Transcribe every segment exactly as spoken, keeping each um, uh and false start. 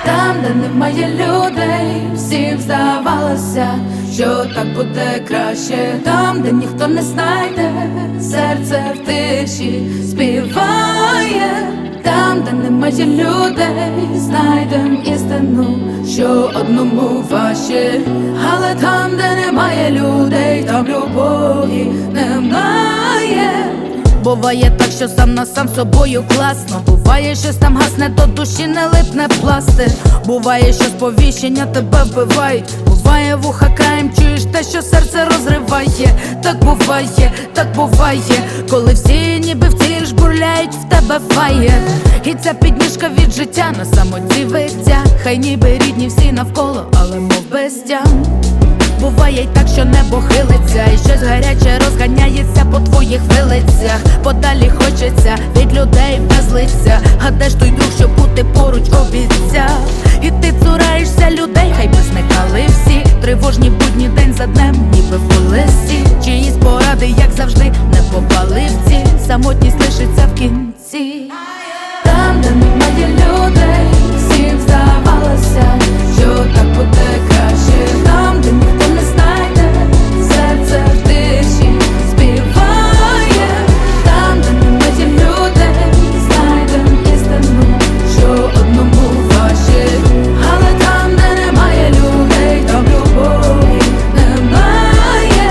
Там, де немає людей, всім здавалося, що так буде краще. Там, де ніхто не знайде, серце в тиші співає. Там, де немає людей, знайдем істину, що одному важче. Але там, де немає людей, там любові немає. Буває так, що сам на сам з собою класно. Буває, щось там гасне, до душі не липне пластир. Буває, що сповіщення тебе вбивають. Буває, вуха краєм чуєш те, що серце розриває. Так буває, так буває, коли всі ніби в ціль жбурляють в тебе фаєр. І ця підніжка від життя на самоті виття. Хай ніби рідні всі навколо, але мов без тям. Буває й так, що небо хилиться, і щось гаряче розганяється по твоїх вилицях. Подалі хочеться від людей без лиця. А де ж той друг, щоб бути поруч обіцяв? І ти цураєшся людей, хай би зникали всі. Тривожні будні день за днем, ніби в колесі. Чиїсь поради, як завжди, не попали в ціль. Самотність лишиться в кінці. Там, де немає людей, всім здавалося, що так буде краще. Там, де ніхто не знайде, серце в тиші співає. Там, де немає людей, знайдем істину, що одному важче. Але там, де немає людей, там любові немає.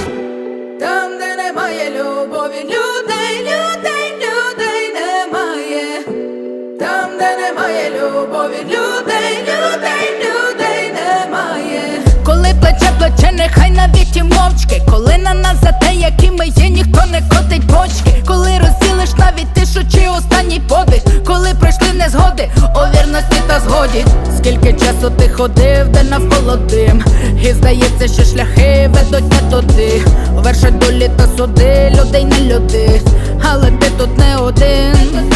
Там, де немає любові, людей, людей, людей немає. Там, де немає любові, людей, людей, людей немає. Коли плече плече, нехай навіть і мовчки. Коли на нас за те, які ми є, ніхто не котить бочки. Коли розділиш навіть тишу чи останній подих. Коли пройшли незгоди, о вірності та згоді. Скільки часу ти ходив, де навколо дим. І здається, що шляхи ведуть не туди. Вершать долі та суди, людей не люди. Але ти тут не один.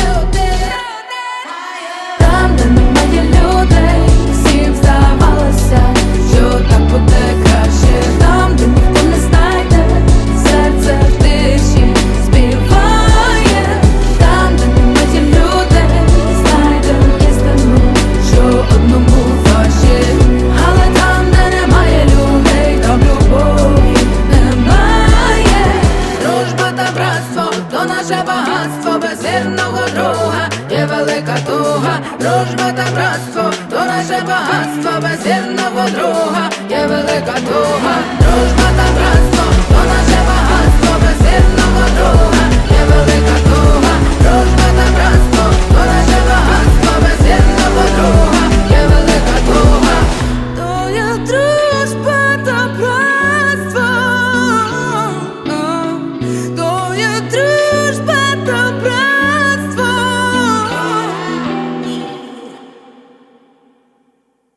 Там, де немає людей, всім здавалося, що так буде краще. Там, де ніхто не знайде, серце в тиші співає. Там, де немає людей, знайдем істину, що одному важче. Але там, де немає людей, там любові немає. Дружба та братство, то наше багатство, без вірного друга є велика туга. Дружба та братство, то наше багатство, без вірного друга є велика туга. Дружба та братство, то наше багатство, без вірного друга